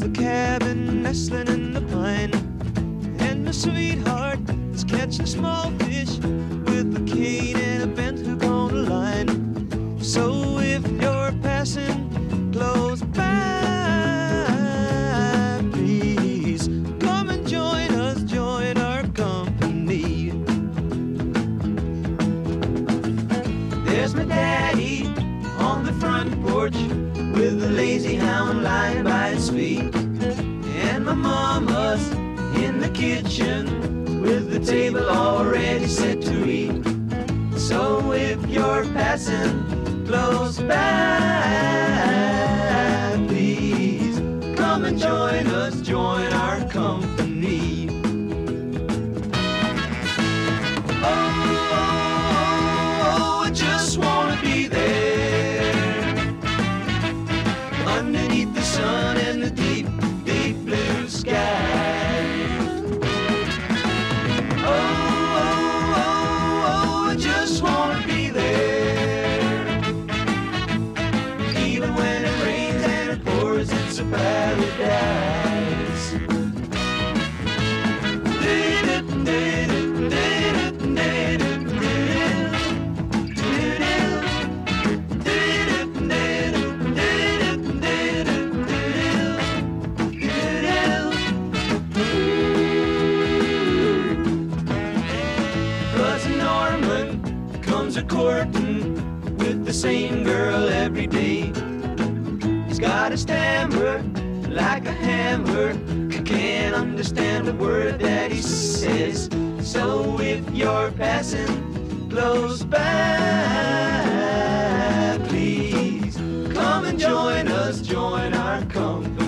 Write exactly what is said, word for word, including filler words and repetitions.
a cabin nestling in the pine, and my sweetheart is catching a small fish with a cane and a bent hook on a line. So if you're passing close by, please come and join us, join our company. There's my daddy on the front porch with a lazy hound lying by his feet, and my mama's in the kitchen with the table already set to eat. So if you're passing close by, please come and join us, join our company. Oh, oh, oh, I just wanna be there underneath the sun and the deep, deep blue sky. Oh, oh, oh, oh, I just wanna be there. Even when it rains and it pours, it's a paradise. Cousin Norman comes a-courting with the same girl every day. He's got a stammer like a hammer, can't understand a word that he says. So if you're passing close by, please come and join us, join our company.